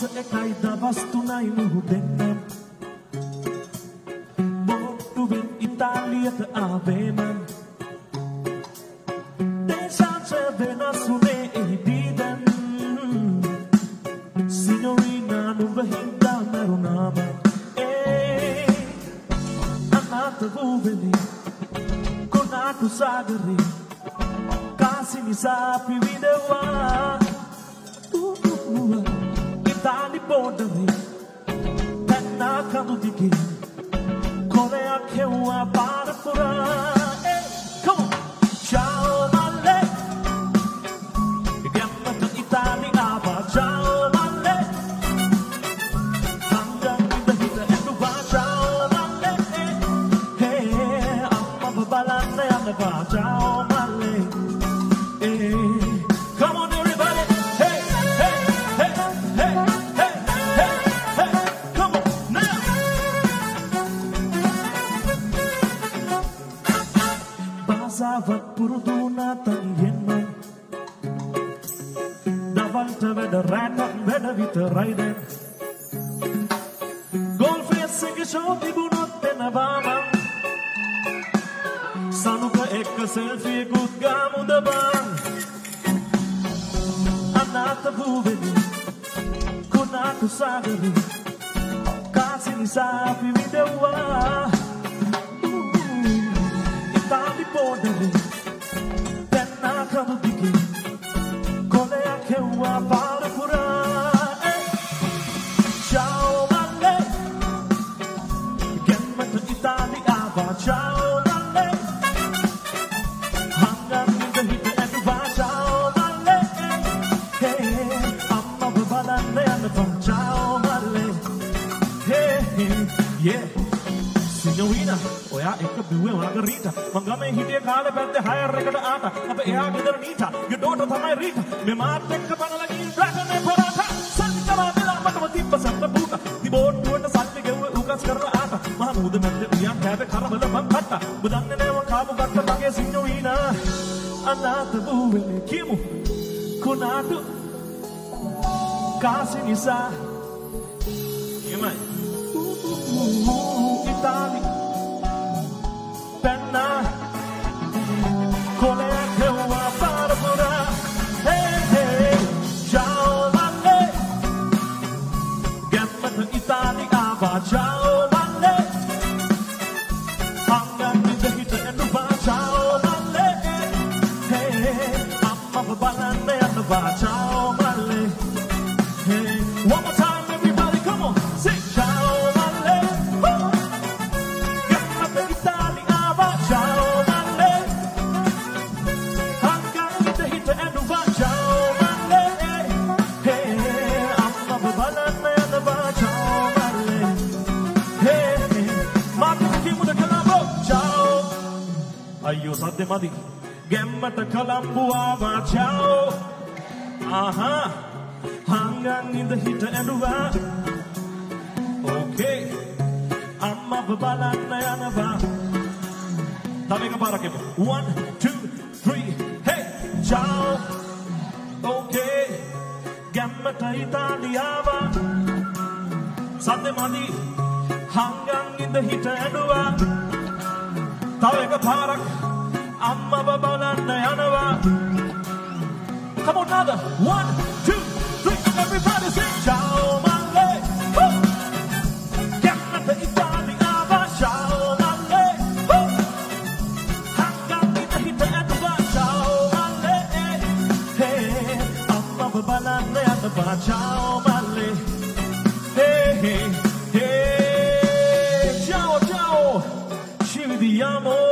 Masa ekay da vastunay nuhudenam Motuven Italia te aveman Desace venasune ediden Signorina nuvahinda merunama Anata vuveli Konatu sagari Kasi ni sapi videwa Itali bodari Tenna kadu digi Korea kewa para pura Come on Ciao male Gemma to Itali aba Ciao male Hanggang ita hita endo ba Ciao male Hey Amma babalan na yan na ba Ciao male Come on everybody Hey hey hey hey hey hey hey Come on now Basavat puruduna tangiyenman Davalta veda ratan veda vita raiden Golfesse shoti bunotte navaman Sanuka ekka selfie gut gamu daban Anata vuveli Konatu sagari Kasi ni sapi videwa Itali podari Tenna kadu digi Kolea kewa para pura Ciao male Gemma to Itali aba Ciao male Hanggang ita hita endo ba Ciao male Hey Amma babalan na yan ba Ciao male Hey Yeah Signorina Oya ekka biwe margarita Mangame hitiye kaale pedde higher ekata aata Ape eha gedara nita Gedota thamai Rita Me maat ekka panalagi dragon e parata Sankara dila matama tippa satta buuta Tibottuwata salli gewwe ukas karala aata Maha muda mette uyan kaabe karamala bankatta Budanne newa kaamu gatta tage signorina Anata buwele kimu Konatu Kasi nisa Imai Itali Penna Kolea kewa para pura Hey hey Ciao male Gemma to Itali aba Ciao male Hanggang ita hita endo ba Ciao male Hey Amma babalan na yan ba Ciao male Hey One more time everybody come on Sing Ciao male Woo! Gemma to Itali aba Ciao male Hanggang ita hita endo ba Ciao male Hey Amma babalan na yan ba Ciao male Hey Martin muda kalabo Ciao Ayyo sadde madi Gemma to Colombo aba Ciao Aha Hanggang ita hita endo ba Okay Amma babalan na yan ba Dami ka para kipo 1, 2, 3 Hey Ciao Okay Gemma to Italia ba Sadde madi Hanggang ita hita endo ba Dami ka para Amma babalan na yan ba Come on another 1, 2, 3 Everybody sing Ciao male Woo! Gemma to Italia ba Ciao male Woo! Hanggang ita hita endo ba Ciao male Hey Amma babalan na yan ba Ciao male Hey hey hey Ciao ciao Ci vediamo